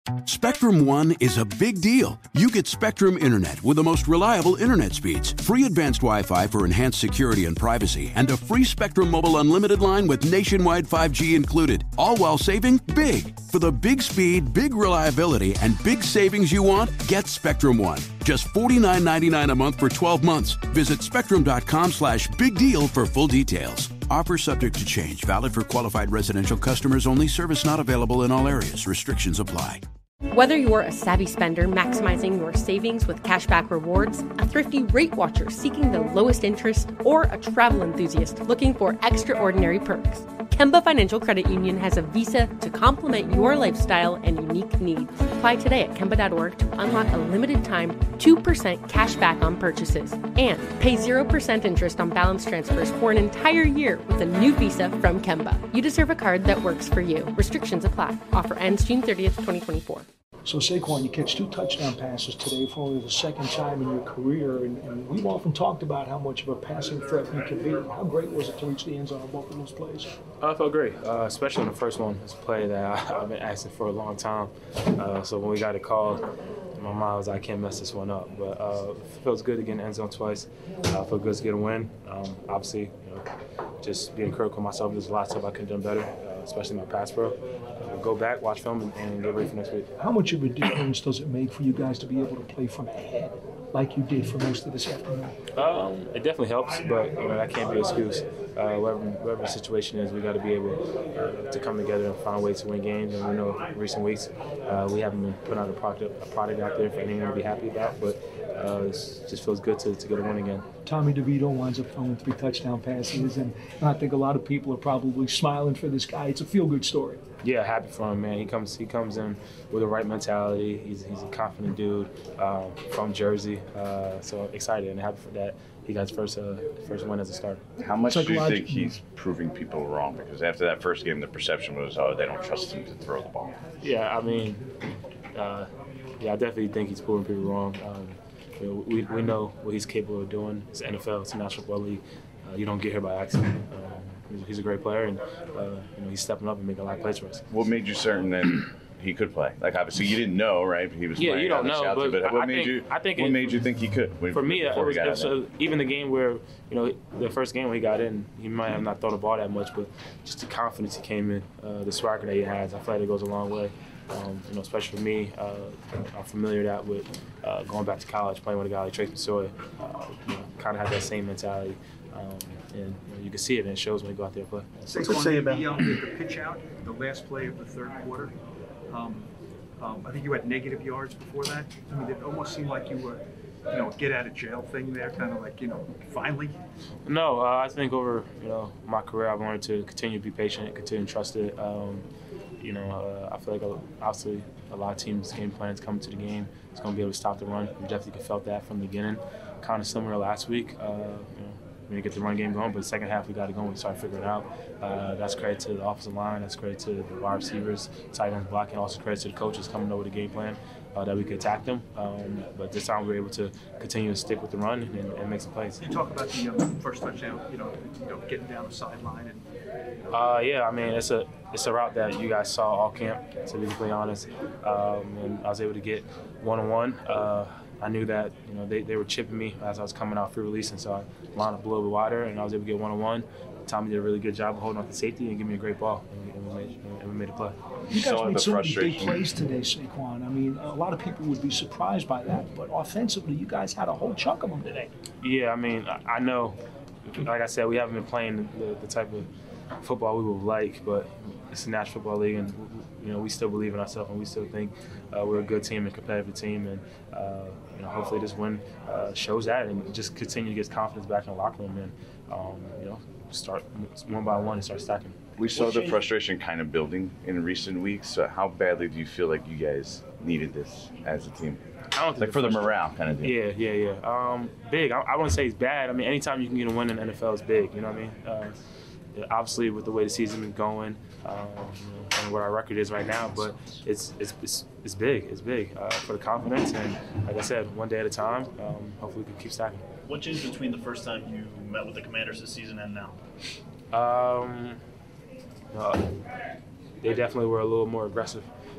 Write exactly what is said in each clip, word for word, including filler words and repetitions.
Spectrum One is a big deal. You get Spectrum Internet with the most reliable internet speeds, free advanced Wi-Fi for enhanced security and privacy, and a free Spectrum Mobile Unlimited line with nationwide five G included, all while saving big. For the big speed, big reliability, and big savings you want, get Spectrum One. Just forty-nine ninety-nine a month for twelve months. Visit spectrum.com slash big deal for full details. Offer subject to change. Valid for qualified residential customers only. Service not available in all areas. Restrictions apply. Whether you're a savvy spender maximizing your savings with cashback rewards, a thrifty rate watcher seeking the lowest interest, or a travel enthusiast looking for extraordinary perks, Kemba Financial Credit Union has a visa to complement your lifestyle and unique needs. Apply today at Kemba dot org to unlock a limited time two percent cash back on purchases and pay zero percent interest on balance transfers for an entire year with a new visa from Kemba. You deserve a card that works for you. Restrictions apply. Offer ends June thirtieth, twenty twenty-four. So, Saquon, you catch two touchdown passes today for only the second time in your career, and, and we've often talked about how much of a passing threat you can be. How great was it to reach the end zone on both of those plays? Uh, I felt great, uh, especially on the first one. It's a play that I, I've been asking for a long time. Uh, so when we got it called, my mind was, I can't mess this one up. But uh, it feels good to get in the end zone twice. Uh, it feels good to get a win. Um, obviously, you know, just being critical of myself, there's a lot of stuff I could have done better, uh, especially my pass pro. Uh, go back, watch film, and, and get ready for next week. How much of a difference does it make for you guys to be able to play from ahead like you did for most of this afternoon? Um, it definitely helps, but you know that can't be an excuse. Uh, whatever, whatever the situation is, we got to be able uh, to come together and find ways to win games. And we know in recent weeks uh, we haven't been putting out a product, a product out there for anyone to be happy about, but uh, it just feels good to, to get a win again. Tommy DeVito winds up throwing three touchdown passes, and I think a lot of people are probably smiling for this guy. It's a feel-good story. Yeah, happy for him, man. He comes he comes in with the right mentality. He's he's a confident dude um, from Jersey, uh, so excited and happy for that. He got his first uh, first win as a starter. How much do you think he's proving people wrong? Because after that first game, the perception was, oh, they don't trust him to throw the ball. Yeah, I mean, uh, yeah, I definitely think he's proving people wrong. Um, you know, we we know what he's capable of doing. It's N F L, it's a National Football League. Uh, you don't get here by accident. Um, He's a great player, and uh, you know he's stepping up and making a lot of plays for us. What made you certain that he could play? Like obviously you didn't know, right? He was yeah, playing you don't on the know, shelter, but, but what I made think, you? I think what it, made you think he could? When, for me, it was, it was, so even the game where you know the first game when he got in, he might have not thrown the ball that much, but just the confidence he came in, uh, the swagger that he has, I feel like it goes a long way. Um, you know, especially for me, uh, I'm familiar that with uh, going back to college, playing with a guy like Trace McSorley, uh, you know, kind of had that same mentality. Um, and you, know, you can see it, and it shows when you go out there and play. What's it say about the, um, the pitch out, the last play of the third quarter? Um, um, I think you had negative yards before that. I mean, it almost seemed like you were, you know, get out of jail thing there, kind of like, you know, finally. No, uh, I think over you know my career, I've learned to continue to be patient, continue to trust it. Um, you know, uh, I feel like obviously a lot of teams' game plans come to the game. It's going to be able to stop the run. We definitely felt that from the beginning. Kind of similar last week. Uh, you know, we didn't get the run game going, but the second half we got it going. We started figuring it out. Uh, that's credit to the offensive line. That's credit to the wide receivers, tight ends blocking. Also credit to the coaches coming over the game plan uh, that we could attack them. Um, but this time we were able to continue to stick with the run and, and make some plays. You talk about the um, first touchdown, you know, you know, getting down the sideline and. Uh, yeah, I mean it's a it's a route that you guys saw all camp. To be completely honest, um, and I was able to get one on one. I knew that you know they, they were chipping me as I was coming out free release, and so I lined up a little bit wider, and I was able to get one on one. Tommy did a really good job of holding on to safety and giving me a great ball, and, and, we, made, and we made a play. You guys made so many big plays today, Saquon. I mean, a lot of people would be surprised by that, but offensively, you guys had a whole chunk of them today. Yeah, I mean, I, I know, like I said, we haven't been playing the, the type of football we would like, but it's a National Football League, and you know we still believe in ourselves, and we still think uh, we're a good team and competitive team, and uh, you know hopefully this win uh, shows that, and just continue to get confidence back in the locker room, and um, you know start one by one and start stacking. We saw the frustration kind of building in recent weeks. So how badly do you feel like you guys needed this as a team? I don't think like for the morale kind of thing. Yeah, yeah, yeah. Um, big. I, I wouldn't say it's bad. I mean, anytime you can get a win in the N F L is big. You know what I mean? Uh, Obviously, with the way the season is going, um, and what our record is right now, but it's it's it's, it's big. It's big uh, for the confidence, and like I said, one day at a time. Um, hopefully, we can keep stacking. What changed between the first time you met with the Commanders this season and now? Um, uh, they definitely were a little more aggressive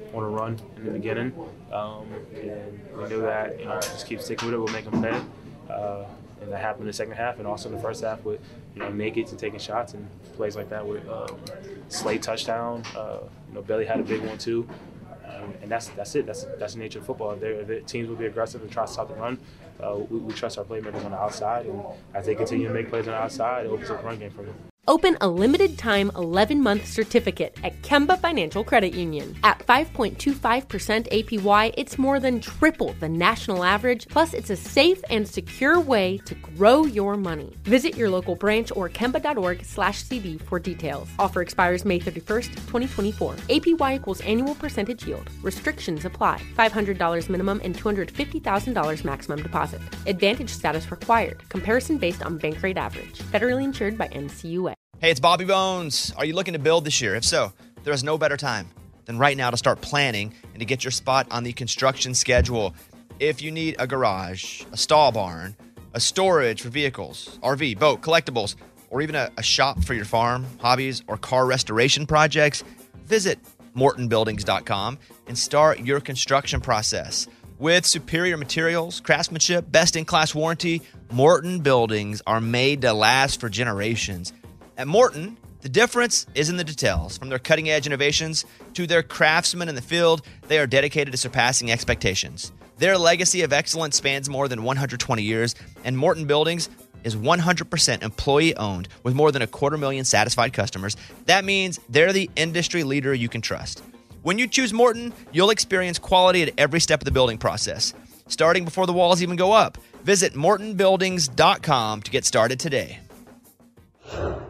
on a run in the beginning, um, and we knew that, you know, just keep sticking with it, we'll make them pay. Uh, and that happened in the second half, and also in the first half with, you know, make it and taking shots and plays like that with um, Slade touchdown. Uh, you know, Bailey had a big one too. Um, and that's that's it. That's that's the nature of football. If, if it, teams will be aggressive and try to stop the run, uh, we, we trust our playmakers on the outside, and as they continue to make plays on the outside, it opens up the run game for them. Open a limited-time eleven-month certificate at Kemba Financial Credit Union. At five point two five percent A P Y, it's more than triple the national average, plus it's a safe and secure way to grow your money. Visit your local branch or kemba.org slash CD for details. Offer expires May thirty-first, twenty twenty-four. A P Y equals annual percentage yield. Restrictions apply. five hundred dollars minimum and two hundred fifty thousand dollars maximum deposit. Advantage status required. Comparison based on bank rate average. Federally insured by N C U A. Hey, it's Bobby Bones. Are you looking to build this year? If so, there is no better time than right now to start planning and to get your spot on the construction schedule. If you need a garage, a stall barn, a storage for vehicles, R V, boat, collectibles, or even a, a shop for your farm, hobbies, or car restoration projects, visit morton buildings dot com and start your construction process. With superior materials, craftsmanship, best-in-class warranty, Morton Buildings are made to last for generations. At Morton, the difference is in the details. From their cutting-edge innovations to their craftsmen in the field, they are dedicated to surpassing expectations. Their legacy of excellence spans more than one hundred twenty years, and Morton Buildings is one hundred percent employee-owned with more than a quarter million satisfied customers. That means they're the industry leader you can trust. When you choose Morton, you'll experience quality at every step of the building process, starting before the walls even go up. Visit morton buildings dot com to get started today.